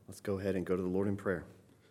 Let's go ahead and go to the Lord in prayer.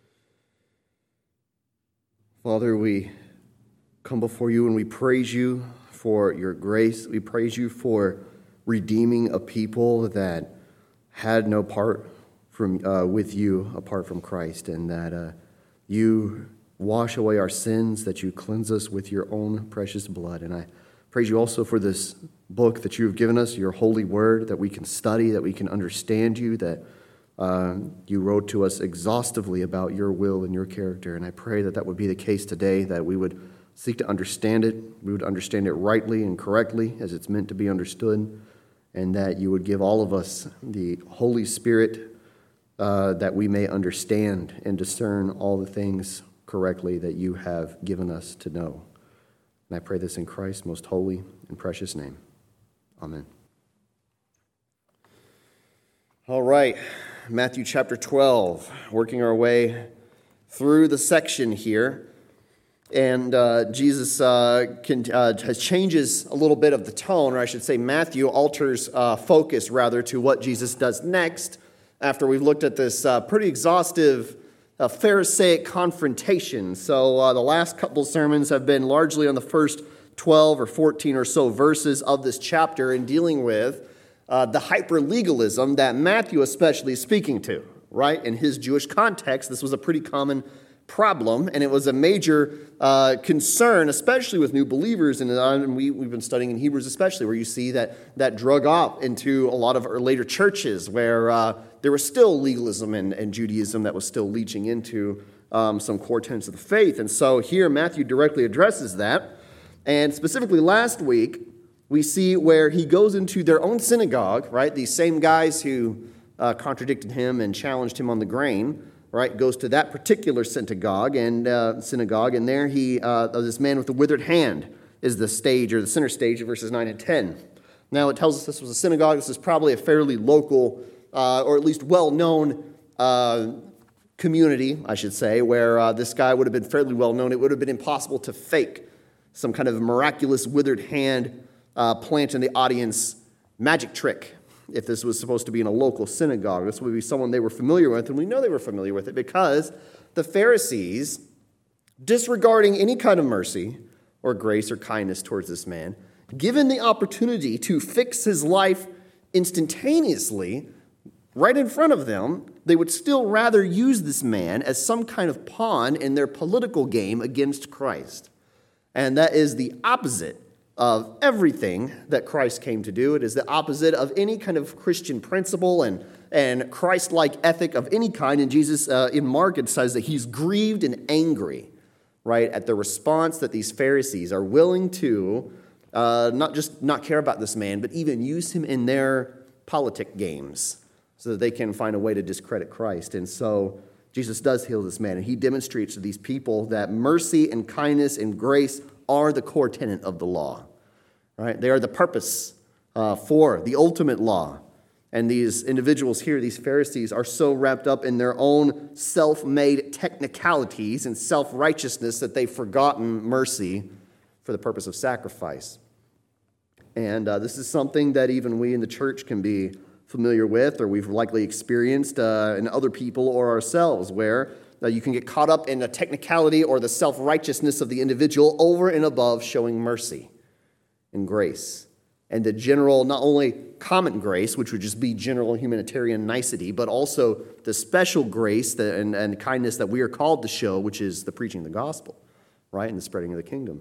Father, we come before you and we praise you for your grace. We praise you for redeeming a people that had no part with you apart from Christ, and that you wash away our sins, that you cleanse us with your own precious blood. And I praise you also for this book that you have given us, your holy word, that we can study, that we can understand you, that you wrote to us exhaustively about your will and your character. And I pray that that would be the case today, that we would seek to understand it, we would understand it rightly and correctly as it's meant to be understood, and that you would give all of us the Holy Spirit that we may understand and discern all the things correctly that you have given us to know. And I pray this in Christ's most holy and precious name. Amen. All right, Matthew chapter 12, working our way through the section here. And Jesus changes a little bit of the tone, or I should say Matthew alters focus rather to what Jesus does next after we've looked at this pretty exhaustive Pharisaic confrontation. So the last couple sermons have been largely on the first 12 or 14 or so verses of this chapter in dealing with the hyper-legalism that Matthew especially is speaking to, right? In his Jewish context, this was a pretty common problem, and it was a major concern, especially with new believers. And we've been studying in Hebrews especially, where you see that drug off into a lot of later churches where there was still legalism and Judaism that was still leaching into some core tenets of the faith. And so here Matthew directly addresses that. And specifically last week, we see where he goes into their own synagogue, right? These same guys who contradicted him and challenged him on the grain, right? Goes to that particular synagogue, and there this man with the withered hand is the stage, or the center stage of verses 9 and 10. Now it tells us this was a synagogue. This is probably a fairly local, or at least well-known community, I should say, where this guy would have been fairly well-known. It would have been impossible to fake some kind of miraculous withered hand plant in the audience magic trick if this was supposed to be in a local synagogue. This would be someone they were familiar with, and we know they were familiar with it because the Pharisees, disregarding any kind of mercy or grace or kindness towards this man, given the opportunity to fix his life instantaneously right in front of them, they would still rather use this man as some kind of pawn in their political game against Christ. And that is the opposite of everything that Christ came to do. It is the opposite of any kind of Christian principle and Christ-like ethic of any kind. And Jesus, in Mark, it says that he's grieved and angry, right, at the response that these Pharisees are willing to not just not care about this man, but even use him in their politic games so that they can find a way to discredit Christ. And so Jesus does heal this man, and he demonstrates to these people that mercy and kindness and grace are the core tenet of the law, right? They are the purpose for the ultimate law. And these individuals here, these Pharisees, are so wrapped up in their own self-made technicalities and self-righteousness that they've forgotten mercy for the purpose of sacrifice. And this is something that even we in the church can be familiar with, or we've likely experienced in other people or ourselves, where you can get caught up in the technicality or the self-righteousness of the individual over and above showing mercy and grace. And the general, not only common grace, which would just be general humanitarian nicety, but also the special grace and kindness that we are called to show, which is the preaching of the gospel, right, and the spreading of the kingdom.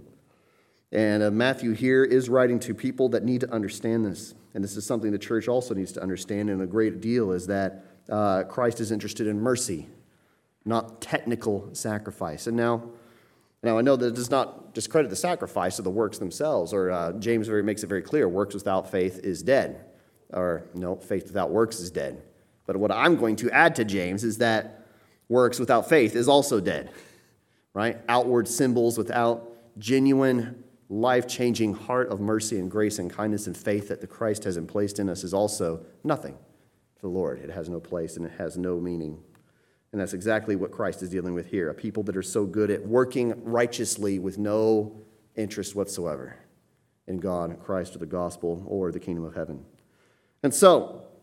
And Matthew here is writing to people that need to understand this. And this is something the church also needs to understand, and a great deal is that Christ is interested in mercy, not technical sacrifice. And now I know that it does not discredit the sacrifice of the works themselves, or James makes it very clear, works without faith is dead. Or, no, faith without works is dead. But what I'm going to add to James is that works without faith is also dead, right? Outward symbols without genuine, life-changing heart of mercy and grace and kindness and faith that the Christ has placed in us is also nothing to the Lord. It has no place and it has no meaning. And that's exactly what Christ is dealing with here, a people that are so good at working righteously with no interest whatsoever in God, Christ, or the gospel, or the kingdom of heaven. And so,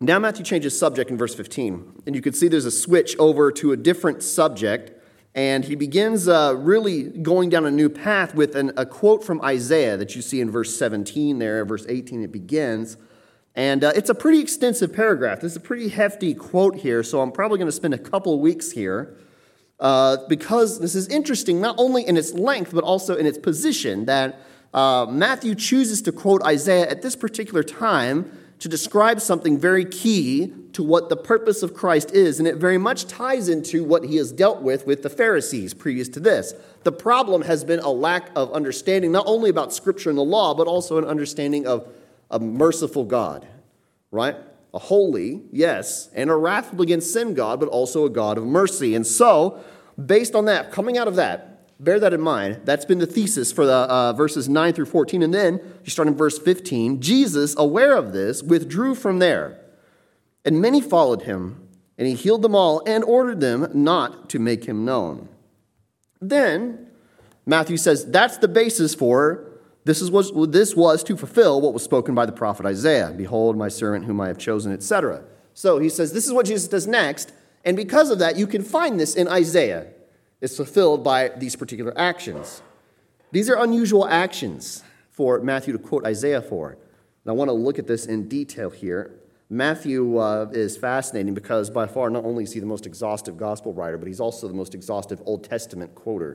Now Matthew changes subject in verse 15, and you can see there's a switch over to a different subject, and he begins really going down a new path with a quote from Isaiah that you see in verse 17 there. Verse 18 it begins, and it's a pretty extensive paragraph. This is a pretty hefty quote here, so I'm probably going to spend a couple weeks here because this is interesting not only in its length but also in its position, that Matthew chooses to quote Isaiah at this particular time to describe something very key to what the purpose of Christ is, and it very much ties into what he has dealt with the Pharisees previous to this. The problem has been a lack of understanding, not only about Scripture and the law, but also an understanding of a merciful God, right? A holy, yes, and a wrathful against sin God, but also a God of mercy. And so, based on that, coming out of that, bear that in mind. That's been the thesis for the verses 9 through 14. And then, you start in verse 15, Jesus, aware of this, withdrew from there. And many followed him, and he healed them all and ordered them not to make him known. Then, Matthew says that's the basis for this was to fulfill what was spoken by the prophet Isaiah. Behold, my servant whom I have chosen, etc. So he says this is what Jesus does next. And because of that, you can find this in Isaiah. It's fulfilled by these particular actions. These are unusual actions for Matthew to quote Isaiah for. And I want to look at this in detail here. Matthew is fascinating because by far not only is he the most exhaustive gospel writer, but he's also the most exhaustive Old Testament quoter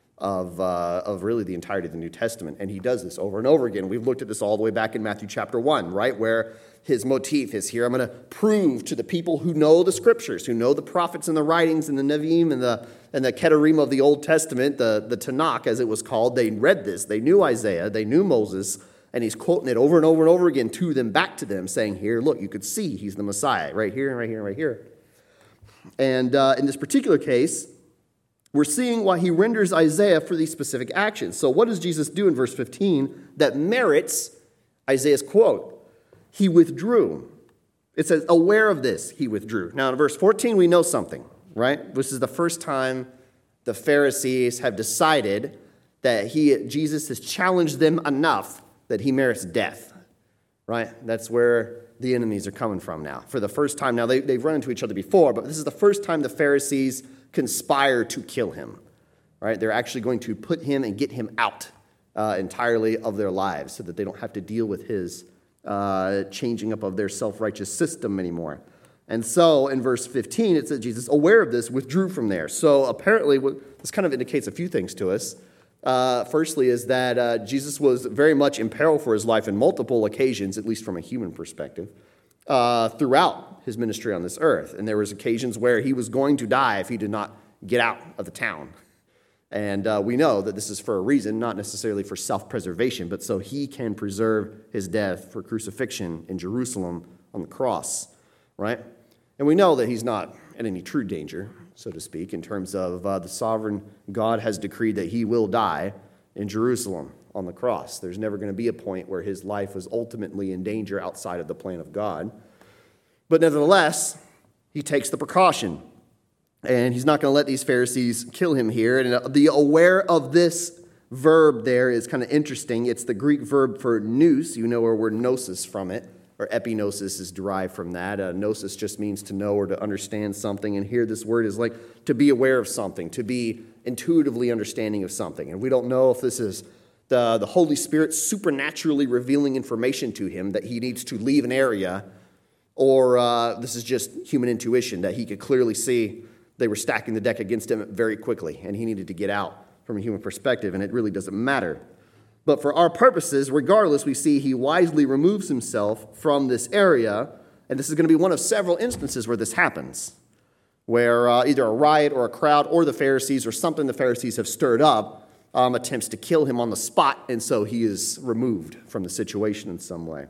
of really the entirety of the New Testament. And he does this over and over again. We've looked at this all the way back in Matthew chapter 1, right, where his motif is here. I'm going to prove to the people who know the Scriptures, who know the prophets and the writings and the Nevi'im and the Kedarim of the Old Testament, the Tanakh as it was called. They read this. They knew Isaiah. They knew Moses. And he's quoting it over and over and over again to them, back to them, saying, here, look, you could see he's the Messiah right here and right here and right here. And in this particular case, we're seeing why he renders Isaiah for these specific actions. So what does Jesus do in verse 15 that merits Isaiah's quote? He withdrew. It says, aware of this, he withdrew. Now in verse 14, we know something, right? This is the first time the Pharisees have decided that Jesus has challenged them enough that he merits death, right? That's where the enemies are coming from now. For the first time, now they've run into each other before, but this is the first time the Pharisees conspire to kill him, right? They're actually going to put him and get him out entirely of their lives so that they don't have to deal with his changing up of their self-righteous system anymore. And so in verse 15, it says Jesus, aware of this, withdrew from there. So apparently, this kind of indicates a few things to us. Firstly is that Jesus was very much in peril for his life in multiple occasions, at least from a human perspective, throughout his ministry on this earth. And there was occasions where he was going to die if he did not get out of the town. And we know that this is for a reason, not necessarily for self-preservation, but so he can preserve his death for crucifixion in Jerusalem on the cross, right? And we know that he's not in any true danger, so to speak, in terms of the sovereign God has decreed that he will die in Jerusalem on the cross. There's never going to be a point where his life was ultimately in danger outside of the plan of God. But nevertheless, he takes the precaution, and he's not going to let these Pharisees kill him here. And the aware of this verb there is kind of interesting. It's the Greek verb for nous. You know our word gnosis from it. Or epignosis is derived from that. Gnosis just means to know or to understand something. And here this word is like to be aware of something, to be intuitively understanding of something. And we don't know if this is the Holy Spirit supernaturally revealing information to him that he needs to leave an area, or this is just human intuition that he could clearly see they were stacking the deck against him very quickly and he needed to get out from a human perspective, and it really doesn't matter. But for our purposes, regardless, we see he wisely removes himself from this area, and this is going to be one of several instances where this happens, where either a riot or a crowd or the Pharisees or something the Pharisees have stirred up attempts to kill him on the spot, and so he is removed from the situation in some way.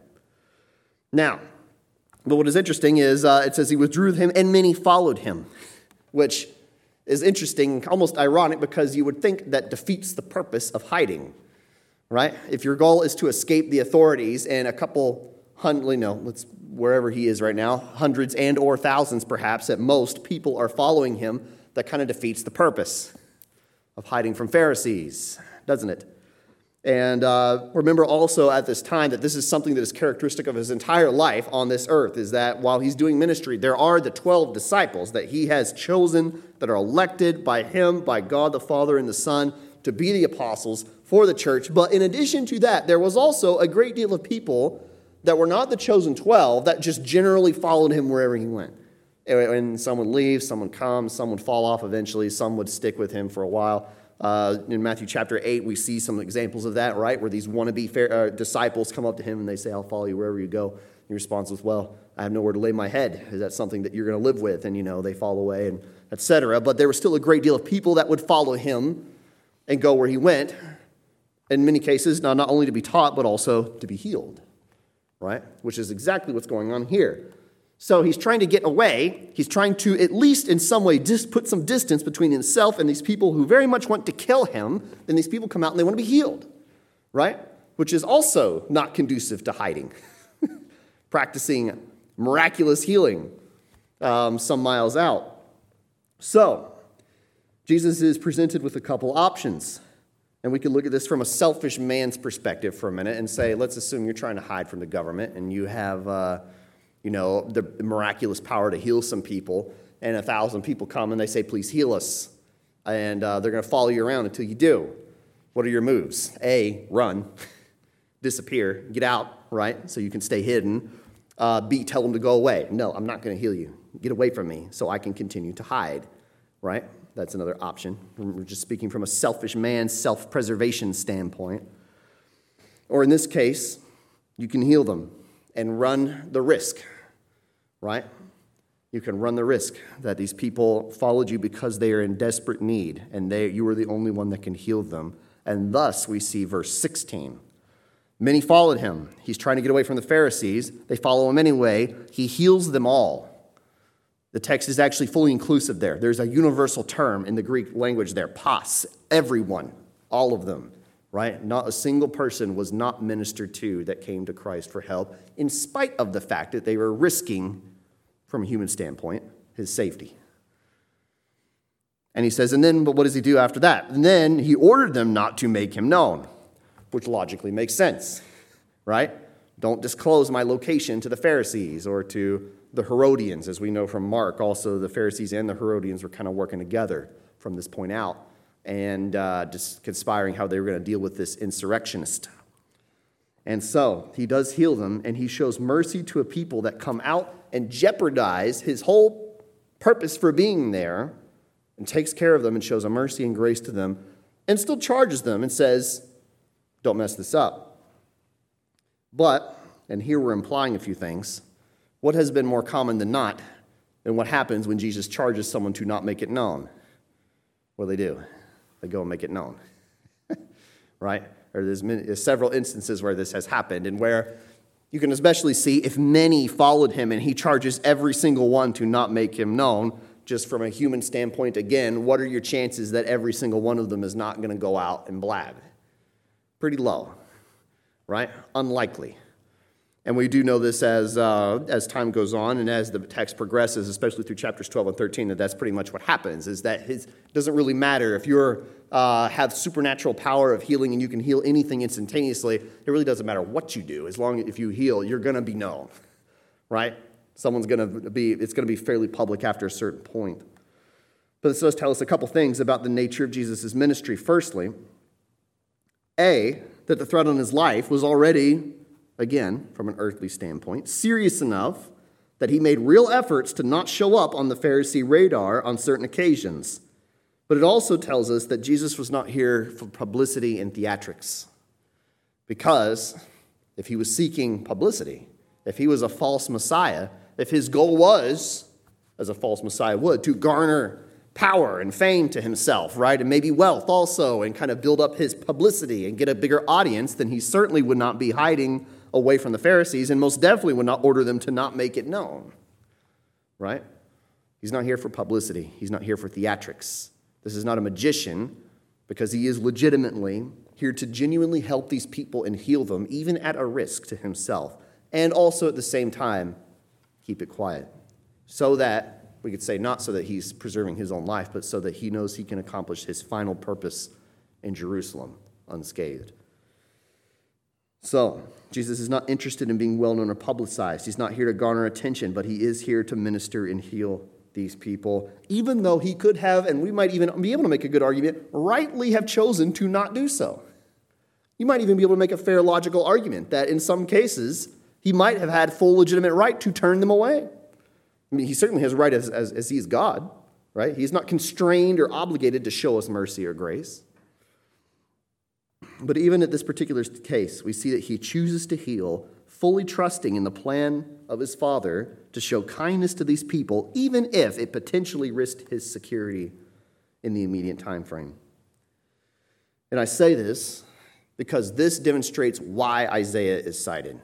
Now, but what is interesting is it says he withdrew him and many followed him, which is interesting, almost ironic, because you would think that defeats the purpose of hiding. Right? If your goal is to escape the authorities and a couple wherever he is right now, hundreds and or thousands perhaps at most, people are following him, that kind of defeats the purpose of hiding from Pharisees, doesn't it? And remember also at this time that this is something that is characteristic of his entire life on this earth, is that while he's doing ministry, there are the 12 disciples that he has chosen, that are elected by him, by God the Father and the Son, to be the apostles for the church. But in addition to that, there was also a great deal of people that were not the chosen 12 that just generally followed him wherever he went. And someone leaves, someone comes, some would fall off eventually, some would stick with him for a while. In Matthew chapter 8, we see some examples of that, right? Where these wannabe disciples come up to him and they say, I'll follow you wherever you go. He responds with, well, I have nowhere to lay my head. Is that something that you're going to live with? And, they fall away, and etc. But there was still a great deal of people that would follow him and go where he went. In many cases, not only to be taught, but also to be healed, right? Which is exactly what's going on here. So he's trying to get away. He's trying to, at least in some way, just put some distance between himself and these people who very much want to kill him. Then these people come out and they want to be healed, right? Which is also not conducive to hiding. Practicing miraculous healing some miles out. So Jesus is presented with a couple options. And we could look at this from a selfish man's perspective for a minute and say, let's assume you're trying to hide from the government and you have the miraculous power to heal some people, and 1,000 people come and they say, please heal us. And they're going to follow you around until you do. What are your moves? A, run, disappear, get out, right? So you can stay hidden. B, tell them to go away. No, I'm not going to heal you. Get away from me so I can continue to hide, right? That's another option. We're just speaking from a selfish man's self-preservation standpoint. Or in this case, you can heal them and run the risk, right? You can run the risk that these people followed you because they are in desperate need, and you are the only one that can heal them. And thus, we see verse 16. Many followed him. He's trying to get away from the Pharisees. They follow him anyway. He heals them all. The text is actually fully inclusive there. There's a universal term in the Greek language there, pas, everyone, all of them. Right? Not a single person was not ministered to that came to Christ for help, in spite of the fact that they were risking, from a human standpoint, his safety. And he says, but what does he do after that? And then he ordered them not to make him known, which logically makes sense, right? Don't disclose my location to the Pharisees or to the Herodians, as we know from Mark. Also, the Pharisees and the Herodians were kind of working together from this point out, and just conspiring how they were going to deal with this insurrectionist. And so he does heal them, and he shows mercy to a people that come out and jeopardize his whole purpose for being there, and takes care of them and shows a mercy and grace to them, and still charges them and says, don't mess this up. But, and here we're implying a few things, what has been more common than not than what happens when Jesus charges someone to not make it known? What do? They go and make it known, right? Or there's several instances where this has happened, and where you can especially see if many followed him and he charges every single one to not make him known. Just from a human standpoint, again, what are your chances that every single one of them is not going to go out and blab? Pretty low, right? Unlikely. And we do know this as time goes on and as the text progresses, especially through chapters 12 and 13, that that's pretty much what happens, is that it doesn't really matter if you have supernatural power of healing and you can heal anything instantaneously. It really doesn't matter what you do. As long as if you heal, you're going to be known, right? It's going to be fairly public after a certain point. But this does tell us a couple things about the nature of Jesus' ministry. Firstly, that the threat on his life was already, again, from an earthly standpoint, serious enough that he made real efforts to not show up on the Pharisee radar on certain occasions. But it also tells us that Jesus was not here for publicity and theatrics. Because if he was seeking publicity, if he was a false Messiah, if his goal was, as a false Messiah would, to garner power and fame to himself, right? And maybe wealth also, and kind of build up his publicity and get a bigger audience, then he certainly would not be hiding away from the Pharisees, and most definitely would not order them to not make it known, right? He's not here for publicity. He's not here for theatrics. This is not a magician, because he is legitimately here to genuinely help these people and heal them, even at a risk to himself, and also at the same time, keep it quiet, so that, we could say not so that he's preserving his own life, but so that he knows he can accomplish his final purpose in Jerusalem unscathed. So, Jesus is not interested in being well-known or publicized. He's not here to garner attention, but he is here to minister and heal these people, even though he could have, and we might even be able to make a good argument, rightly have chosen to not do so. You might even be able to make a fair logical argument that in some cases, he might have had full legitimate right to turn them away. I mean, he certainly has a right as he is God, right? He's not constrained or obligated to show us mercy or grace. But even at this particular case, we see that he chooses to heal, fully trusting in the plan of his Father to show kindness to these people, even if it potentially risked his security in the immediate time frame. And I say this because this demonstrates why Isaiah is cited.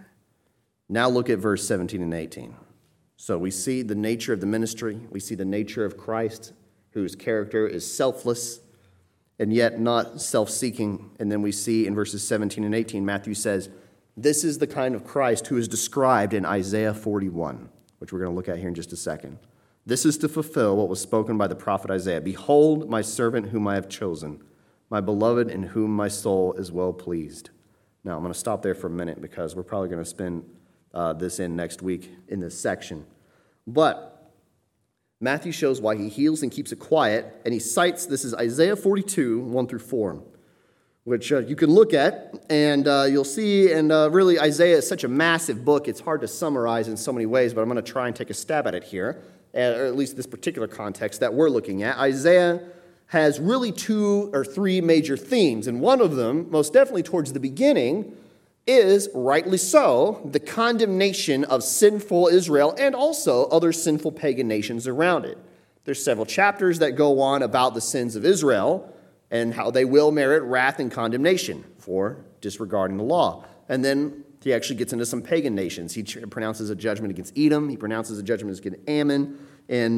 Now look at verse 17 and 18. So we see the nature of the ministry. We see the nature of Christ, whose character is selfless and yet not self-seeking. And then we see in verses 17 and 18, Matthew says, this is the kind of Christ who is described in Isaiah 41, which we're going to look at here in just a second. This is to fulfill what was spoken by the prophet Isaiah. Behold, my servant whom I have chosen, my beloved in whom my soul is well pleased. Now, I'm going to stop there for a minute because we're probably going to spend this in next week in this section. But Matthew shows why he heals and keeps it quiet, and he cites, this is Isaiah 42, 1 through 4, which you can look at, and you'll see, and really Isaiah is such a massive book, it's hard to summarize in so many ways, but I'm going to try and take a stab at it here, or at least this particular context that we're looking at. Isaiah has really 2 or 3 major themes, and one of them, most definitely towards the beginning, is, rightly so, the condemnation of sinful Israel and also other sinful pagan nations around it. There's several chapters that go on about the sins of Israel and how they will merit wrath and condemnation for disregarding the law. And then he actually gets into some pagan nations. He pronounces a judgment against Edom. He pronounces a judgment against Ammon in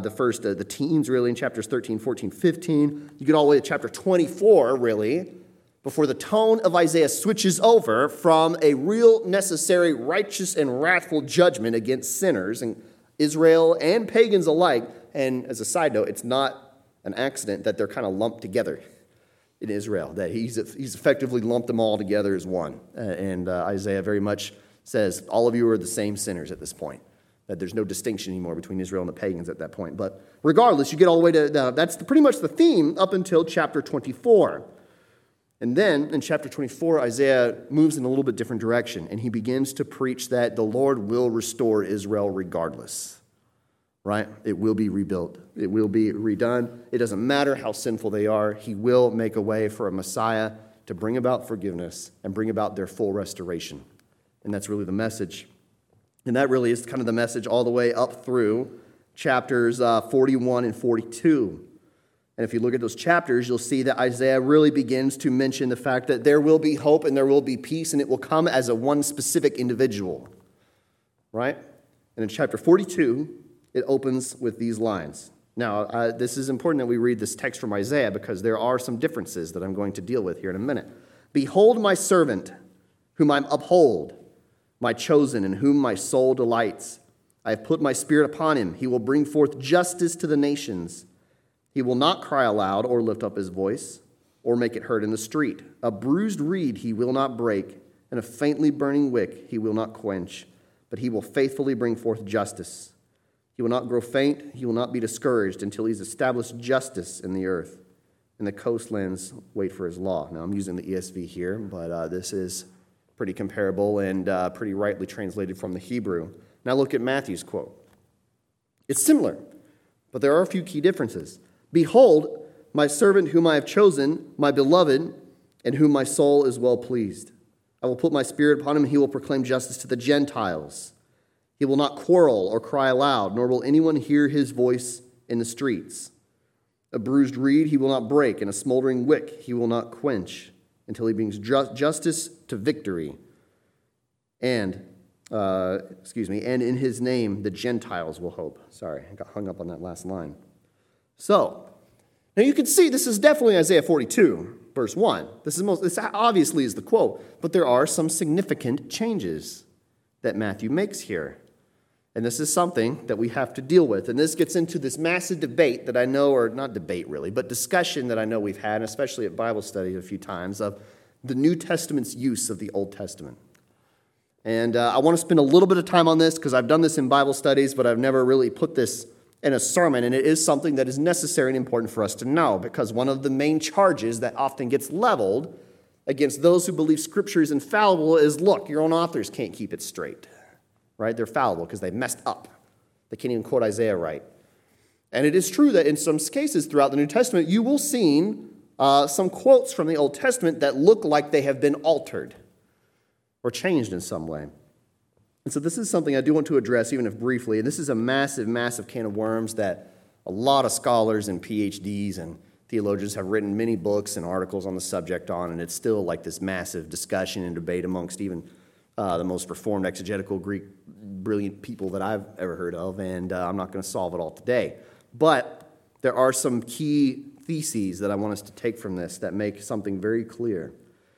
the teens, really, in chapters 13, 14, 15. You get all the way to chapter 24, really, before the tone of Isaiah switches over from a real necessary righteous and wrathful judgment against sinners, and Israel and pagans alike. And as a side note, it's not an accident that they're kind of lumped together in Israel, that he's effectively lumped them all together as one. And Isaiah very much says, all of you are the same sinners at this point, that there's no distinction anymore between Israel and the pagans at that point. But regardless, you get all the way to, that's pretty much the theme up until chapter 24. And then, in chapter 24, Isaiah moves in a little bit different direction, and he begins to preach that the Lord will restore Israel regardless, right? It will be rebuilt. It will be redone. It doesn't matter how sinful they are. He will make a way for a Messiah to bring about forgiveness and bring about their full restoration. And that's really the message. And that really is kind of the message all the way up through chapters 41 and 42. And if you look at those chapters, you'll see that Isaiah really begins to mention the fact that there will be hope and there will be peace, and it will come as a one specific individual, right? And in chapter 42, it opens with these lines. Now, this is important that we read this text from Isaiah because there are some differences that I'm going to deal with here in a minute. Behold my servant, whom I uphold, my chosen, in whom my soul delights. I have put my spirit upon him. He will bring forth justice to the nations. He will not cry aloud or lift up his voice or make it heard in the street. A bruised reed he will not break, and a faintly burning wick he will not quench, but he will faithfully bring forth justice. He will not grow faint, he will not be discouraged until he's established justice in the earth, and the coastlands wait for his law. Now, I'm using the ESV here, but this is pretty comparable and pretty rightly translated from the Hebrew. Now look at Matthew's quote. It's similar, but there are a few key differences. Behold, my servant whom I have chosen, my beloved, in whom my soul is well pleased. I will put my spirit upon him, and he will proclaim justice to the Gentiles. He will not quarrel or cry aloud, nor will anyone hear his voice in the streets. A bruised reed he will not break, and a smoldering wick he will not quench, until he brings justice to victory. And in his name the Gentiles will hope. Sorry, I got hung up on that last line. So, now you can see this is definitely Isaiah 42, verse 1. This obviously is the quote, but there are some significant changes that Matthew makes here. And this is something that we have to deal with. And this gets into this massive debate that I know, or not debate really, but discussion that I know we've had, especially at Bible study a few times, of the New Testament's use of the Old Testament. And I want to spend a little bit of time on this because I've done this in Bible studies, but I've never really put this in a sermon, and it is something that is necessary and important for us to know, because one of the main charges that often gets leveled against those who believe Scripture is infallible is, look, your own authors can't keep it straight, right? They're fallible because they messed up. They can't even quote Isaiah right. And it is true that in some cases throughout the New Testament, you will see some quotes from the Old Testament that look like they have been altered or changed in some way. And so this is something I do want to address, even if briefly. And this is a massive, massive can of worms that a lot of scholars and PhDs and theologians have written many books and articles on the subject on, and it's still like this massive discussion and debate amongst even the most reformed exegetical Greek brilliant people that I've ever heard of, and I'm not going to solve it all today. But there are some key theses that I want us to take from this that make something very clear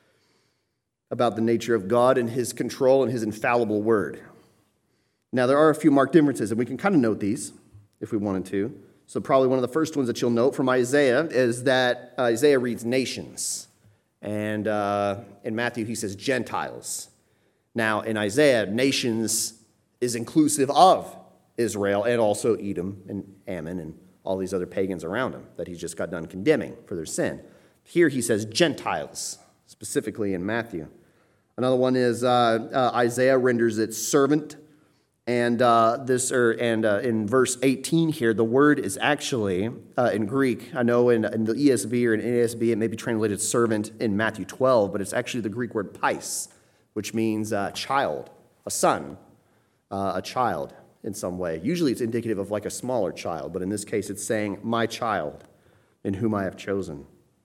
about the nature of God and his control and his infallible word. Now, there are a few marked differences, and we can kind of note these if we wanted to. So probably one of the first ones that you'll note from Isaiah is that Isaiah reads nations. And in Matthew, he says Gentiles. Now, in Isaiah, nations is inclusive of Israel and also Edom and Ammon and all these other pagans around him that he's just got done condemning for their sin. Here he says Gentiles, specifically in Matthew. Another one is Isaiah renders it servant. And in verse 18 here, the word is actually, in Greek, I know in the ESV or in NASB, it may be translated servant in Matthew 12, but it's actually the Greek word pais, which means child, a son, a child in some way. Usually it's indicative of like a smaller child, but in this case it's saying, my child, in whom I have chosen.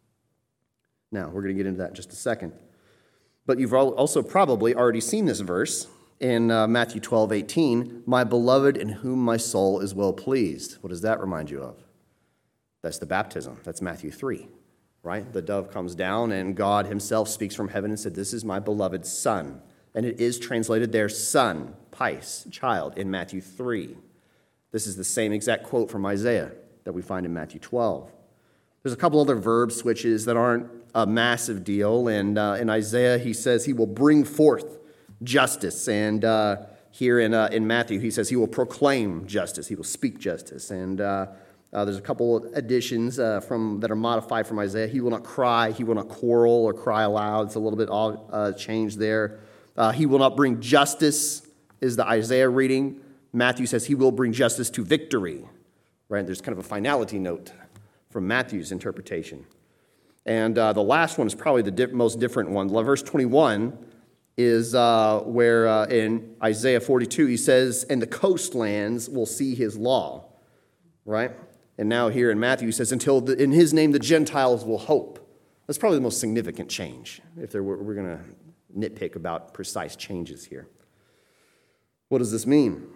Now, we're going to get into that in just a second. But you've also probably already seen this verse in Matthew 12:18, my beloved in whom my soul is well pleased. What does that remind you of? That's the baptism. That's Matthew 3, right? The dove comes down and God himself speaks from heaven and said, this is my beloved son. And it is translated there, son, pais, child, in Matthew 3. This is the same exact quote from Isaiah that we find in Matthew 12. There's a couple other verb switches that aren't a massive deal. And in Isaiah, he says he will bring forth justice. And here in Matthew, he says he will proclaim justice. He will speak justice. And there's a couple of additions that are modified from Isaiah. He will not cry. He will not quarrel or cry aloud. It's a little bit changed there. He will not bring justice is the Isaiah reading. Matthew says he will bring justice to victory. Right? There's kind of a finality note from Matthew's interpretation. And the last one is probably the most different one. Verse 21 is where in Isaiah 42 he says, and the coastlands will see his law, right? And now here in Matthew he says, in his name the Gentiles will hope. That's probably the most significant change, if we're going to nitpick about precise changes here. What does this mean?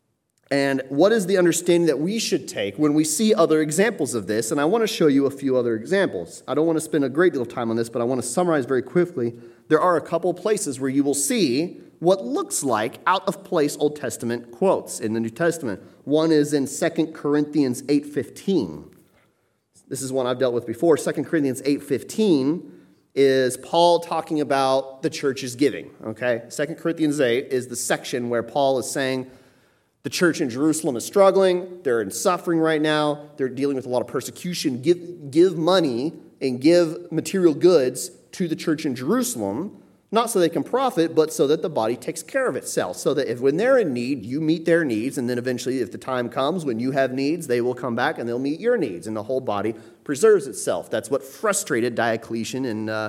And what is the understanding that we should take when we see other examples of this? And I want to show you a few other examples. I don't want to spend a great deal of time on this, but I want to summarize very quickly. There are a couple places where you will see what looks like out-of-place Old Testament quotes in the New Testament. One is in 2 Corinthians 8:15. This is one I've dealt with before. 2 Corinthians 8:15 is Paul talking about the church's giving. Okay, 2 Corinthians 8 is the section where Paul is saying, the church in Jerusalem is struggling. They're in suffering right now. They're dealing with a lot of persecution. Give money and give material goods to the church in Jerusalem, not so they can profit, but so that the body takes care of itself. So that when they're in need, you meet their needs. And then eventually, if the time comes when you have needs, they will come back and they'll meet your needs. And the whole body preserves itself. That's what frustrated Diocletian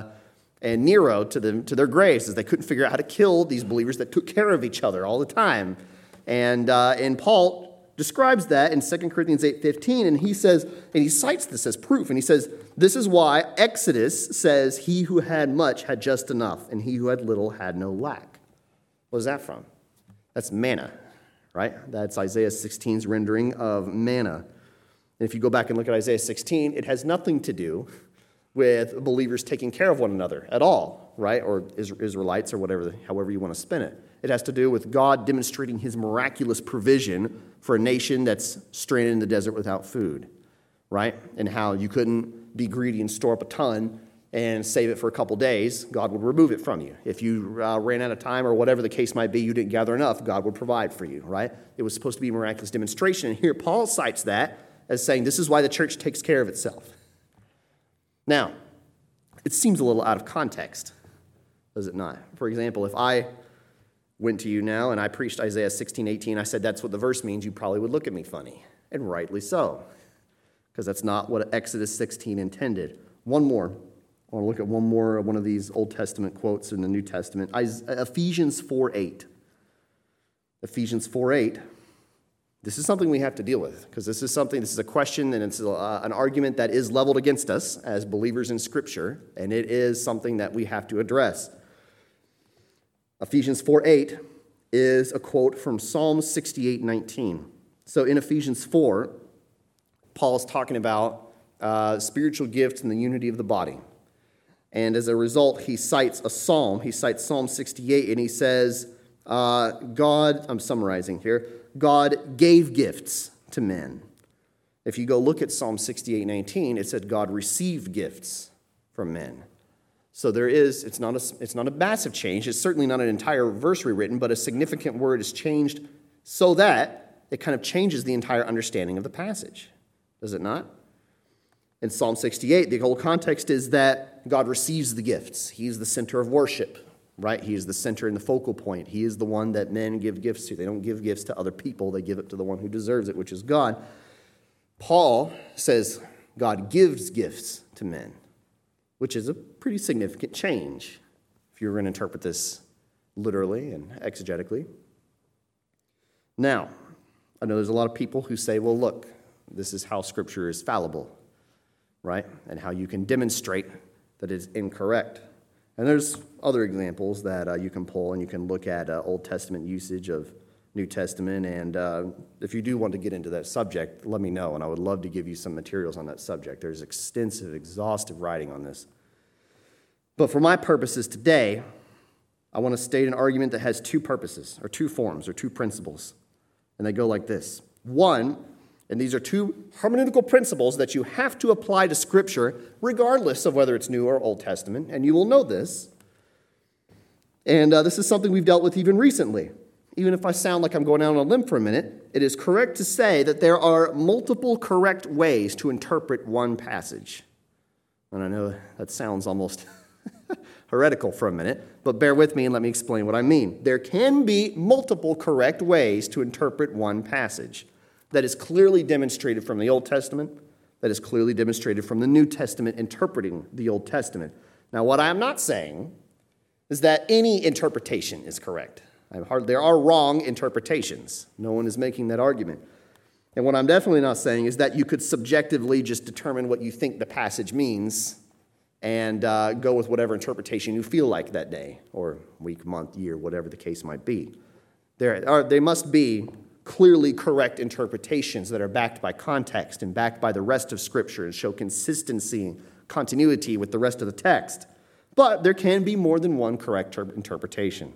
and Nero to their graves, is they couldn't figure out how to kill these believers that took care of each other all the time. And Paul describes that in 2 Corinthians 8:15, and he says, and he cites this as proof, and he says, this is why Exodus says, he who had much had just enough, and he who had little had no lack. What is that from? That's manna, right? That's Isaiah 16's rendering of manna. And if you go back and look at Isaiah 16, it has nothing to do with believers taking care of one another at all, right? Or Israelites, or however you want to spin it. It has to do with God demonstrating his miraculous provision for a nation that's stranded in the desert without food, right? And how you couldn't be greedy and store up a ton and save it for a couple days, God would remove it from you. If you ran out of time or whatever the case might be, you didn't gather enough, God would provide for you, right? It was supposed to be a miraculous demonstration. And here Paul cites that as saying this is why the church takes care of itself. Now, it seems a little out of context, does it not? For example, if I went to you now and I preached Isaiah 16:18, I said that's what the verse means, you probably would look at me funny, and rightly so, because that's not what Exodus 16 intended. One more. I want to look at one of these Old Testament quotes in the New Testament. Ephesians 4:8. Ephesians 4:8. This is something we have to deal with, because this is a question, and it's an argument that is leveled against us as believers in Scripture, and it is something that we have to address. Ephesians 4:8 is a quote from Psalm 68:19. So in Ephesians 4, Paul is talking about spiritual gifts and the unity of the body. And as a result, he cites a psalm. He cites Psalm 68, and he says, I'm summarizing here, God gave gifts to men. If you go look at Psalm 68:19, it said God received gifts from men. So it's not a massive change. It's certainly not an entire verse rewritten, but a significant word is changed so that it kind of changes the entire understanding of the passage. Does it not? In Psalm 68, the whole context is that God receives the gifts. He's the center of worship, right? He is the center and the focal point. He is the one that men give gifts to. They don't give gifts to other people. They give it to the one who deserves it, which is God. Paul says God gives gifts to men, which is a pretty significant change if you're going to interpret this literally and exegetically. Now, I know there's a lot of people who say, well, look, this is how Scripture is fallible, right? And how you can demonstrate that it's incorrect. And there's other examples that you can pull, and you can look at Old Testament usage of New Testament. And if you do want to get into that subject, let me know, and I would love to give you some materials on that subject. There's extensive, exhaustive writing on this. But for my purposes today, I want to state an argument that has two purposes, or two forms, or two principles. And they go like this. One, and these are two hermeneutical principles that you have to apply to Scripture, regardless of whether it's New or Old Testament, and you will know this. And this is something we've dealt with even recently. Even if I sound like I'm going out on a limb for a minute, it is correct to say that there are multiple correct ways to interpret one passage. And I know that sounds almost heretical for a minute, but bear with me and let me explain what I mean. There can be multiple correct ways to interpret one passage that is clearly demonstrated from the Old Testament, that is clearly demonstrated from the New Testament interpreting the Old Testament. Now, what I am not saying is that any interpretation is correct. There are wrong interpretations. No one is making that argument. And what I'm definitely not saying is that you could subjectively just determine what you think the passage means and go with whatever interpretation you feel like that day, or week, month, year, whatever the case might be. They must be clearly correct interpretations that are backed by context and backed by the rest of Scripture and show consistency and continuity with the rest of the text. But there can be more than one correct interpretation.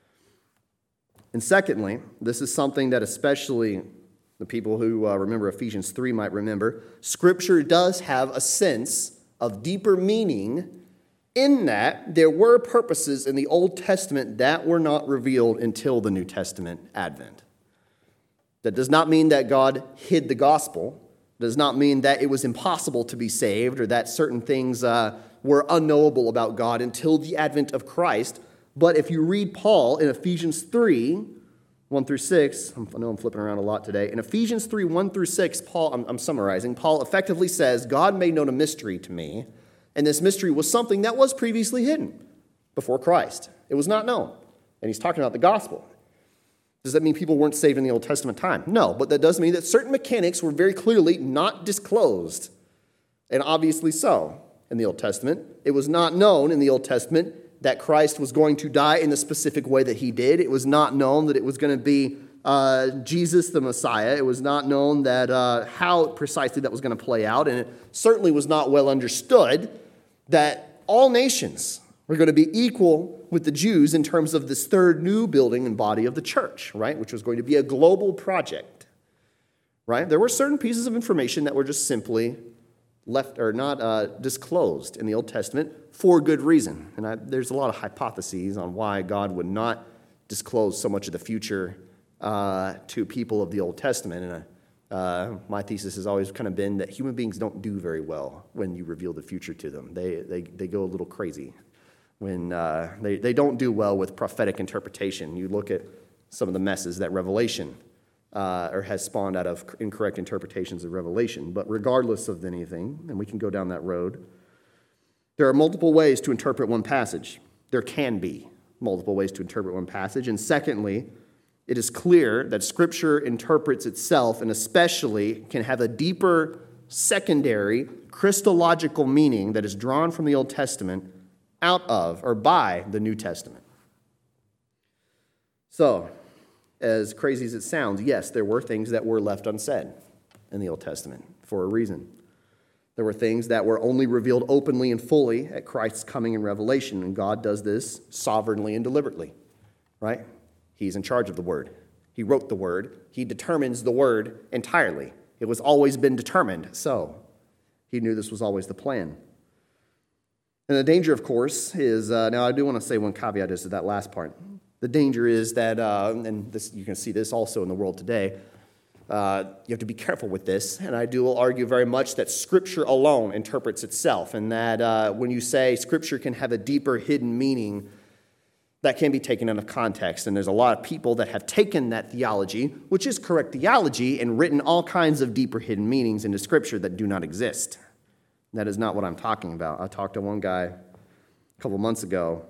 And secondly, this is something that especially the people who remember Ephesians 3 might remember. Scripture does have a sense of deeper meaning in that there were purposes in the Old Testament that were not revealed until the New Testament advent. That does not mean that God hid the gospel. It does not mean that it was impossible to be saved or that certain things were unknowable about God until the advent of Christ. But if you read Paul in Ephesians 3, 1 through 6, I know I'm flipping around a lot today. In Ephesians 3, 1 through 6, I'm summarizing, Paul effectively says, God made known a mystery to me, and this mystery was something that was previously hidden before Christ. It was not known. And he's talking about the gospel. Does that mean people weren't saved in the Old Testament time? No, but that does mean that certain mechanics were very clearly not disclosed, and obviously so in the Old Testament. It was not known in the Old Testament that Christ was going to die in the specific way that he did. It was not known that it was going to be Jesus the Messiah. It was not known that how precisely that was going to play out, and it certainly was not well understood that all nations were going to be equal with the Jews in terms of this third new building and body of the church, right, which was going to be a global project, right? There were certain pieces of information that were just simply left or not disclosed in the Old Testament for good reason. And there's a lot of hypotheses on why God would not disclose so much of the future to people of the Old Testament. And my thesis has always kind of been that human beings don't do very well when you reveal the future to them. They go a little crazy when they don't do well with prophetic interpretation. You look at some of the messes that Revelation or has spawned out of incorrect interpretations of Revelation. But regardless of anything, and we can go down that road, there are multiple ways to interpret one passage. There can be multiple ways to interpret one passage. And secondly, it is clear that Scripture interprets itself and especially can have a deeper secondary Christological meaning that is drawn from the Old Testament out of or by the New Testament. So, as crazy as it sounds, yes, there were things that were left unsaid in the Old Testament for a reason. There were things that were only revealed openly and fully at Christ's coming in Revelation, and God does this sovereignly and deliberately, right? He's in charge of the Word. He wrote the Word. He determines the Word entirely. It was always been determined, so he knew this was always the plan. And the danger, of course, is, now I do want to say one caveat is to that last part. The danger is that, and this, you can see this also in the world today, you have to be careful with this, and I do argue very much that Scripture alone interprets itself, and that when you say Scripture can have a deeper hidden meaning, that can be taken out of context, and there's a lot of people that have taken that theology, which is correct theology, and written all kinds of deeper hidden meanings into Scripture that do not exist. That is not what I'm talking about. I talked to one guy a couple months ago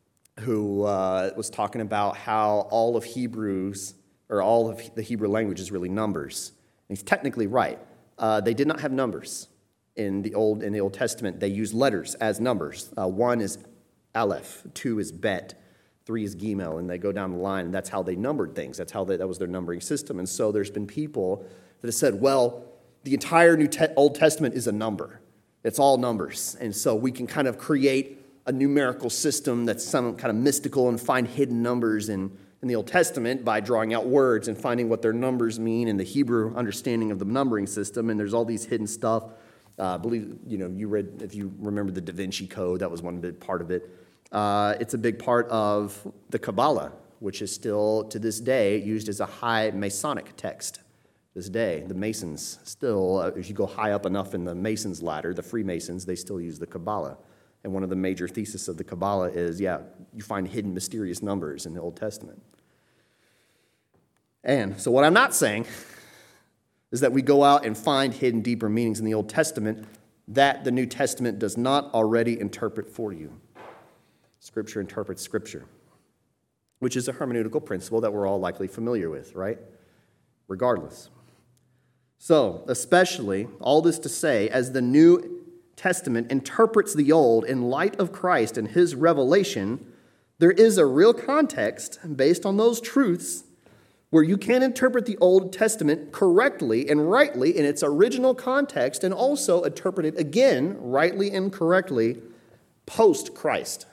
who was talking about how all of Hebrews, or all of the Hebrew language is really numbers. And he's technically right. They did not have numbers in the Old Testament. They used letters as numbers. 1 is Aleph, 2 is Bet, 3 is Gimel, and they go down the line, and that's how they numbered things. That was their numbering system. And so there's been people that have said, well, the entire Old Testament is a number. It's all numbers. And so we can kind of create a numerical system that's some kind of mystical and find hidden numbers in the Old Testament by drawing out words and finding what their numbers mean in the Hebrew understanding of the numbering system. And there's all these hidden stuff. I believe, you read, if you remember the Da Vinci Code, that was one big part of it. It's a big part of the Kabbalah, which is still, to this day, used as a high Masonic text. This day, the Masons still, if you go high up enough in the Masons ladder, the Freemasons, they still use the Kabbalah. And one of the major theses of the Kabbalah is, you find hidden mysterious numbers in the Old Testament. And so what I'm not saying is that we go out and find hidden deeper meanings in the Old Testament that the New Testament does not already interpret for you. Scripture interprets Scripture, which is a hermeneutical principle that we're all likely familiar with, right? Regardless. So, especially, all this to say, as the New Testament interprets the Old in light of Christ and his revelation, there is a real context based on those truths where you can interpret the Old Testament correctly and rightly in its original context and also interpret it again rightly and correctly post-Christ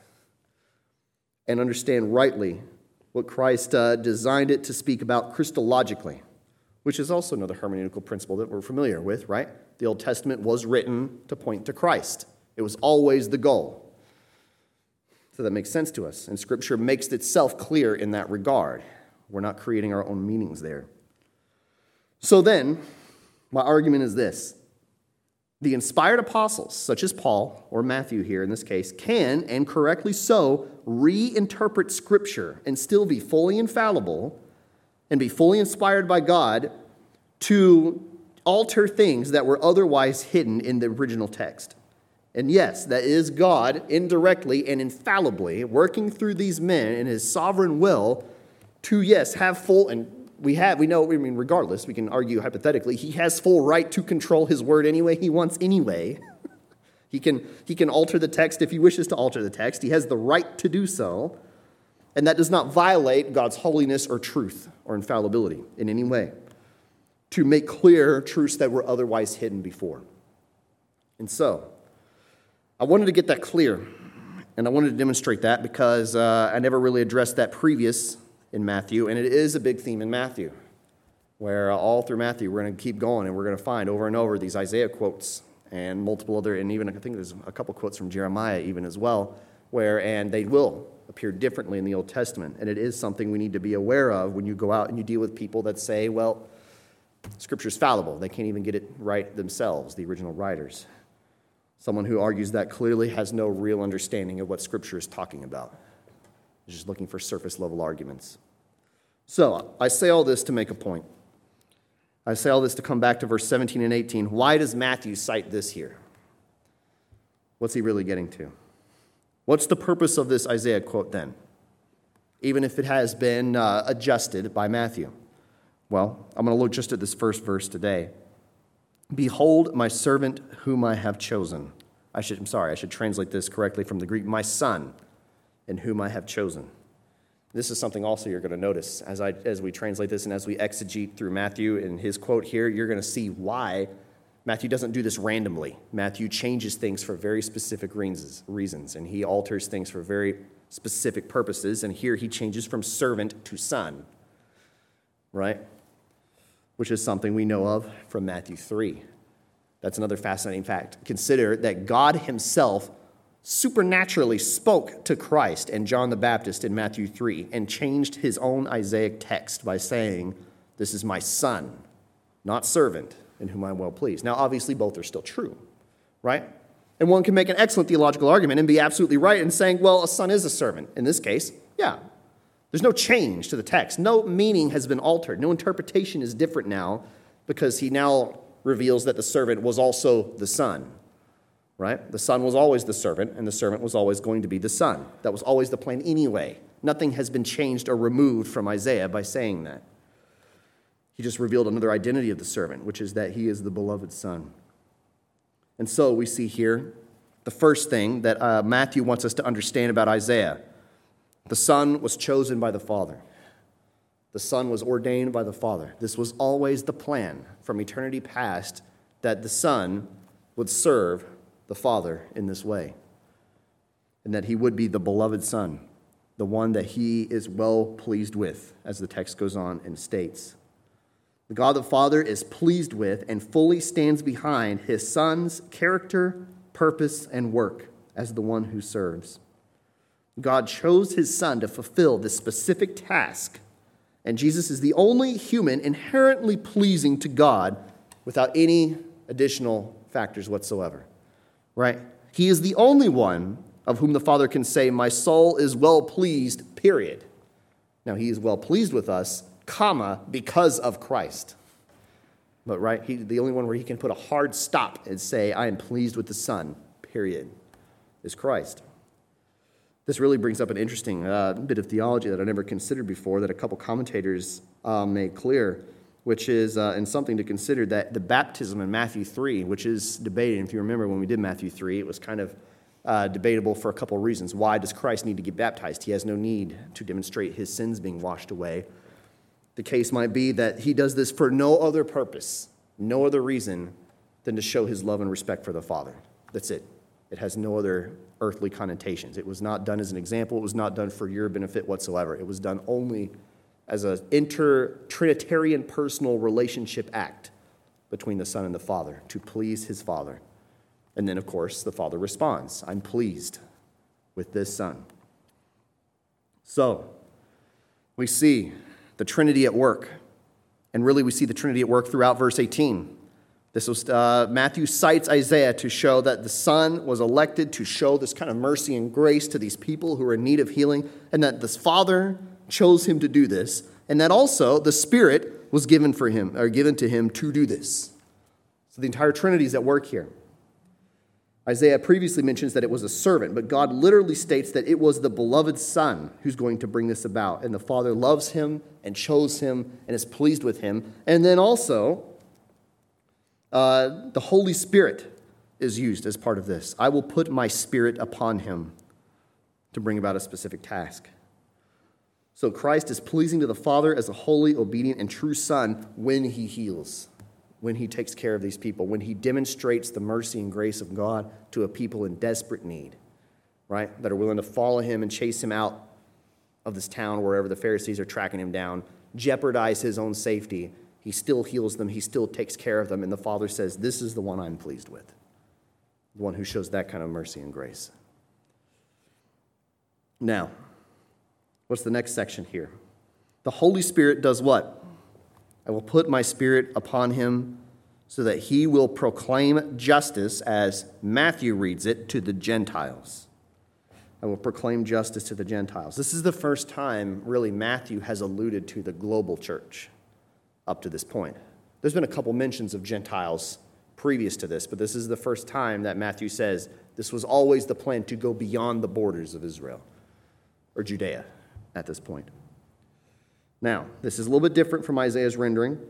and understand rightly what Christ designed it to speak about Christologically, which is also another hermeneutical principle that we're familiar with, right? The Old Testament was written to point to Christ. It was always the goal. So that makes sense to us. And Scripture makes itself clear in that regard. We're not creating our own meanings there. So then, my argument is this. The inspired apostles, such as Paul or Matthew here in this case, can, and correctly so, reinterpret Scripture and still be fully infallible and be fully inspired by God to alter things that were otherwise hidden in the original text. And yes, that is God indirectly and infallibly working through these men in his sovereign will to, yes, have full, and regardless, we can argue hypothetically, he has full right to control his word any way he wants anyway. He can alter the text if he wishes to alter the text. He has the right to do so. And that does not violate God's holiness or truth or infallibility in any way to make clear truths that were otherwise hidden before. And so, I wanted to get that clear, and I wanted to demonstrate that because I never really addressed that previous in Matthew, and it is a big theme in Matthew, where all through Matthew we're going to keep going, and we're going to find over and over these Isaiah quotes and multiple other, and even I think there's a couple quotes from Jeremiah even as well, and they will appear differently in the Old Testament. And it is something we need to be aware of when you go out and you deal with people that say, well, Scripture's fallible. They can't even get it right themselves, the original writers. Someone who argues that clearly has no real understanding of what Scripture is talking about. They're just looking for surface-level arguments. So, I say all this to make a point. I say all this to come back to verse 17 and 18. Why does Matthew cite this here? What's he really getting to? What's the purpose of this Isaiah quote then? Even if it has been adjusted by Matthew. Well, I'm going to look just at this first verse today. Behold my servant whom I have chosen. I should translate this correctly from the Greek. My son in whom I have chosen. This is something also you're going to notice as we translate this and as we exegete through Matthew in his quote here, you're going to see why Matthew doesn't do this randomly. Matthew changes things for very specific reasons, and he alters things for very specific purposes, and here he changes from servant to son, right? Which is something we know of from Matthew 3. That's another fascinating fact. Consider that God himself supernaturally spoke to Christ and John the Baptist in Matthew 3 and changed his own Isaiah text by saying, this is my son, not servant, in whom I'm well pleased. Now, obviously, both are still true, right? And one can make an excellent theological argument and be absolutely right in saying, well, a son is a servant. In this case, yeah. There's no change to the text. No meaning has been altered. No interpretation is different now because he now reveals that the servant was also the son, right? The son was always the servant, and the servant was always going to be the son. That was always the plan anyway. Nothing has been changed or removed from Isaiah by saying that. He just revealed another identity of the servant, which is that he is the beloved son. And so we see here the first thing that Matthew wants us to understand about Isaiah. The Son was chosen by the Father. The Son was ordained by the Father. This was always the plan from eternity past, that the Son would serve the Father in this way, and that he would be the beloved Son, the one that he is well pleased with, as the text goes on and states. The God the Father is pleased with and fully stands behind his Son's character, purpose, and work as the one who serves. God chose his Son to fulfill this specific task, and Jesus is the only human inherently pleasing to God without any additional factors whatsoever, right? He is the only one of whom the Father can say, my soul is well pleased, period. Now, he is well pleased with us, comma, because of Christ. But, right, he's the only one where he can put a hard stop and say, I am pleased with the Son, period, is Christ. This really brings up an interesting bit of theology that I never considered before, that a couple commentators made clear, which is, and something to consider, that the baptism in Matthew 3, which is debated. If you remember when we did Matthew 3, it was kind of debatable for a couple of reasons. Why does Christ need to get baptized? He has no need to demonstrate his sins being washed away. The case might be that he does this for no other purpose, no other reason than to show his love and respect for the Father. That's it. It has no other earthly connotations. It was not done as an example. It was not done for your benefit whatsoever. It was done only as an inter-Trinitarian personal relationship act between the Son and the Father to please his Father. And then, of course, the Father responds, I'm pleased with this Son. So, we see the Trinity at work. And really, we see the Trinity at work throughout verse 18. This was Matthew cites Isaiah to show that the Son was elected to show this kind of mercy and grace to these people who are in need of healing, and that the Father chose him to do this, and that also the Spirit was given to him to do this. So the entire Trinity is at work here. Isaiah previously mentions that it was a servant, but God literally states that it was the beloved Son who's going to bring this about, and the Father loves him and chose him and is pleased with him. And then also, the Holy Spirit is used as part of this. I will put my Spirit upon him to bring about a specific task. So Christ is pleasing to the Father as a holy, obedient, and true Son when he heals, when he takes care of these people, when he demonstrates the mercy and grace of God to a people in desperate need, right? That are willing to follow him and chase him out of this town wherever the Pharisees are tracking him down, jeopardize his own safety. He still heals them. He still takes care of them. And the Father says, this is the one I'm pleased with. the one who shows that kind of mercy and grace. Now, what's the next section here? The Holy Spirit does what? I will put my Spirit upon him so that he will proclaim justice, as Matthew reads it, to the Gentiles. I will proclaim justice to the Gentiles. This is the first time, really, Matthew has alluded to the global church up to this point. There's been a couple mentions of Gentiles previous to this, but this is the first time that Matthew says this was always the plan to go beyond the borders of Israel or Judea at this point. Now, this is a little bit different from Isaiah's rendering.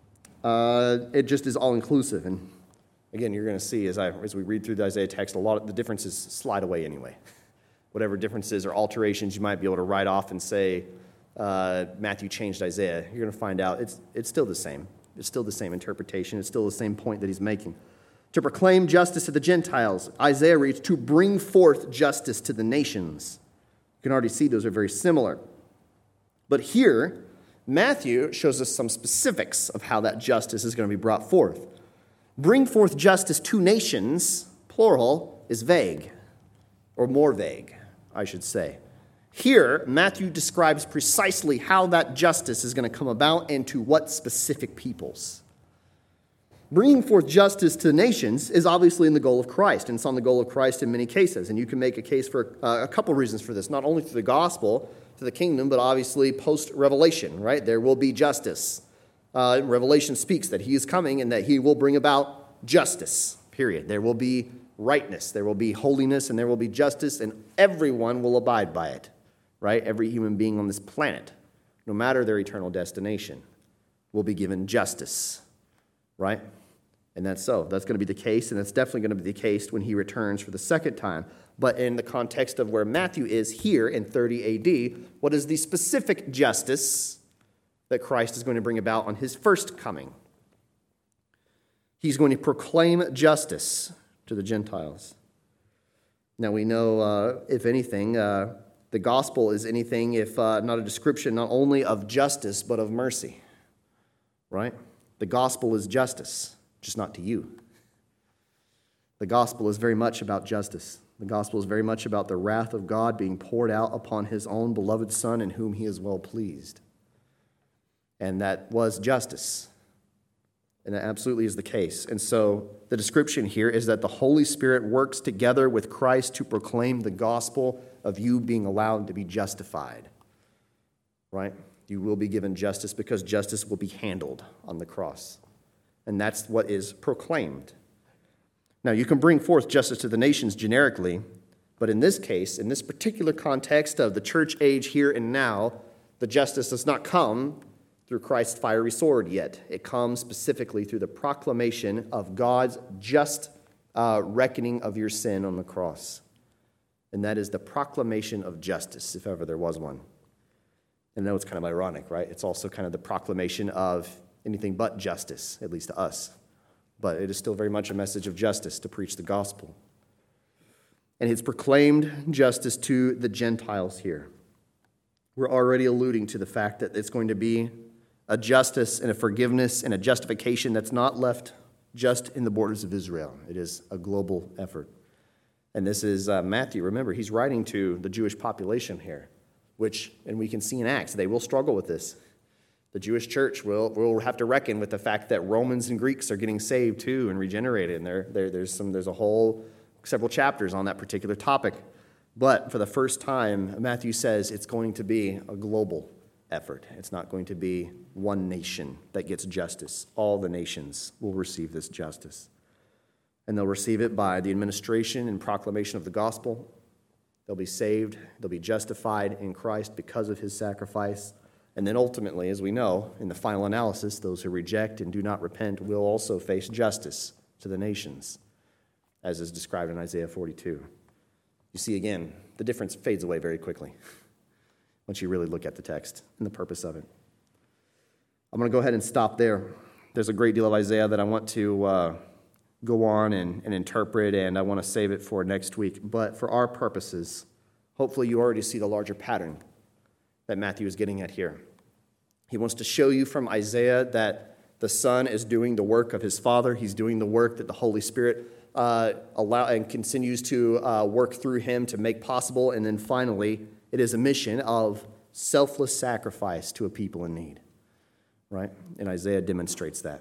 It just is all-inclusive. And again, you're going to see as we read through the Isaiah text, a lot of the differences slide away anyway. Whatever differences or alterations you might be able to write off and say Matthew changed Isaiah, you're going to find out it's still the same. It's still the same interpretation. It's still the same point that he's making. To proclaim justice to the Gentiles, Isaiah reads, to bring forth justice to the nations. You can already see those are very similar. But here, Matthew shows us some specifics of how that justice is going to be brought forth. Bring forth justice to nations, plural, is vague, or more vague, I should say. Here, Matthew describes precisely how that justice is going to come about and to what specific peoples. Bringing forth justice to the nations is obviously in the goal of Christ, and it's on the goal of Christ in many cases. And you can make a case for a couple reasons for this, not only through the gospel, to the kingdom, but obviously post-Revelation, right? There will be justice. Revelation speaks that he is coming and that he will bring about justice, period. There will be rightness, there will be holiness, and there will be justice, and everyone will abide by it, right? Every human being on this planet, no matter their eternal destination, will be given justice, right? And that's so. That's going to be the case, and that's definitely going to be the case when he returns for the second time. But in the context of where Matthew is here in 30 AD, what is the specific justice that Christ is going to bring about on his first coming? He's going to proclaim justice to the Gentiles. Now we know, if anything, the gospel is anything if not a description not only of justice, but of mercy, right? The gospel is justice, just not to you. The gospel is very much about justice. The gospel is very much about the wrath of God being poured out upon his own beloved Son in whom he is well pleased. And that was justice. And that absolutely is the case. And so the description here is that the Holy Spirit works together with Christ to proclaim the gospel of you being allowed to be justified. Right? You will be given justice because justice will be handled on the cross. And that's what is proclaimed. Now, you can bring forth justice to the nations generically, but in this case, in this particular context of the church age here and now, the justice does not come through Christ's fiery sword yet. It comes specifically through the proclamation of God's just reckoning of your sin on the cross. And that is the proclamation of justice, if ever there was one. And I know it's kind of ironic, right? It's also kind of the proclamation of anything but justice, at least to us. But it is still very much a message of justice to preach the gospel. And it's proclaimed justice to the Gentiles here. We're already alluding to the fact that it's going to be a justice and a forgiveness and a justification that's not left just in the borders of Israel. It is a global effort. And this is Matthew. Remember, he's writing to the Jewish population here, and we can see in Acts, they will struggle with this. The Jewish church will have to reckon with the fact that Romans and Greeks are getting saved too and regenerated. And there's several chapters on that particular topic. But for the first time, Matthew says it's going to be a global effort. It's not going to be one nation that gets justice. All the nations will receive this justice. And they'll receive it by the administration and proclamation of the gospel. They'll be saved. They'll be justified in Christ because of his sacrifice. And then ultimately, as we know, in the final analysis, those who reject and do not repent will also face justice to the nations, as is described in Isaiah 42. You see, again, the difference fades away very quickly once you really look at the text and the purpose of it. I'm going to go ahead and stop there. There's a great deal of Isaiah that I want to go on and interpret, and I want to save it for next week. But for our purposes, hopefully you already see the larger pattern that Matthew is getting at here. He wants to show you from Isaiah that the Son is doing the work of his Father. He's doing the work that the Holy Spirit continues to work through him to make possible. And then finally, it is a mission of selfless sacrifice to a people in need, right? And Isaiah demonstrates that.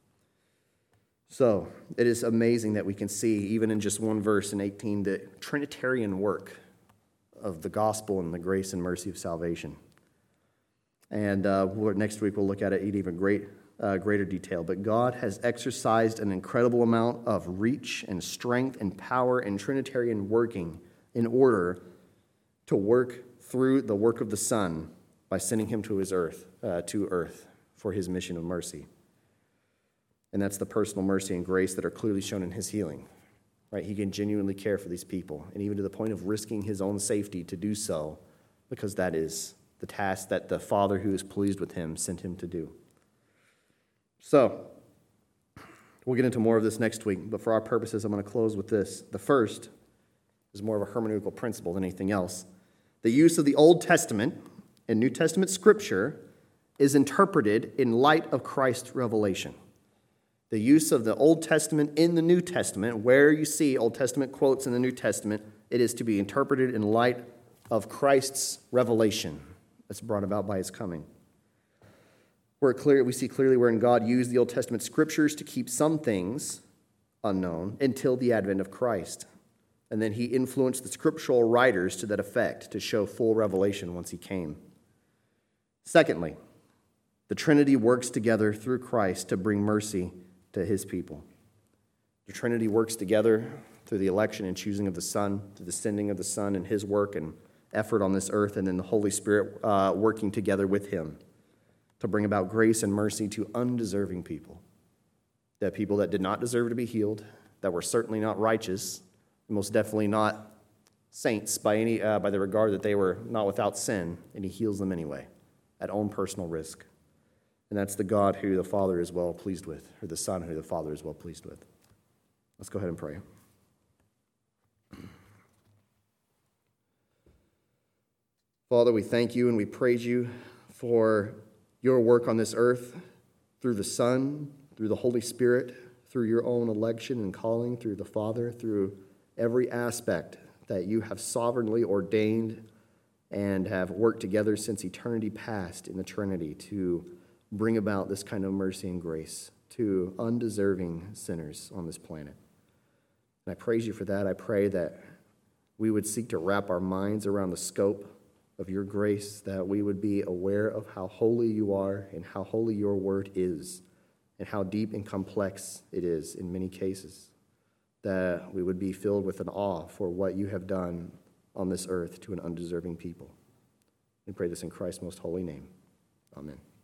So it is amazing that we can see, even in just one verse in 18, the Trinitarian work of the gospel and the grace and mercy of salvation. And next week we'll look at it in even greater detail. But God has exercised an incredible amount of reach and strength and power and Trinitarian working in order to work through the work of the Son by sending him to earth for his mission of mercy. And that's the personal mercy and grace that are clearly shown in his healing. Right? He can genuinely care for these people, and even to the point of risking his own safety to do so, because that is the task that the Father who is pleased with him sent him to do. So, we'll get into more of this next week, but for our purposes, I'm going to close with this. The first is more of a hermeneutical principle than anything else. The use of the Old Testament and New Testament Scripture is interpreted in light of Christ's revelation. The use of the Old Testament in the New Testament, where you see Old Testament quotes in the New Testament, it is to be interpreted in light of Christ's revelation that's brought about by his coming. We see clearly wherein God used the Old Testament scriptures to keep some things unknown until the advent of Christ. And then he influenced the scriptural writers to that effect, to show full revelation once he came. Secondly, the Trinity works together through Christ to bring mercy to his people. The Trinity works together through the election and choosing of the Son, through the sending of the Son and his work and effort on this earth, and then the Holy Spirit working together with him to bring about grace and mercy to undeserving people. That people that did not deserve to be healed, that were certainly not righteous, most definitely not saints by the regard that they were not without sin, and he heals them anyway, at own personal risk. And that's the God who the Father is well pleased with, or the Son who the Father is well pleased with. Let's go ahead and pray. Father, we thank you and we praise you for your work on this earth through the Son, through the Holy Spirit, through your own election and calling, through the Father, through every aspect that you have sovereignly ordained and have worked together since eternity past in the Trinity to bring about this kind of mercy and grace to undeserving sinners on this planet. And I praise you for that. I pray that we would seek to wrap our minds around the scope of your grace, that we would be aware of how holy you are and how holy your word is and how deep and complex it is in many cases, that we would be filled with an awe for what you have done on this earth to an undeserving people. We pray this in Christ's most holy name. Amen.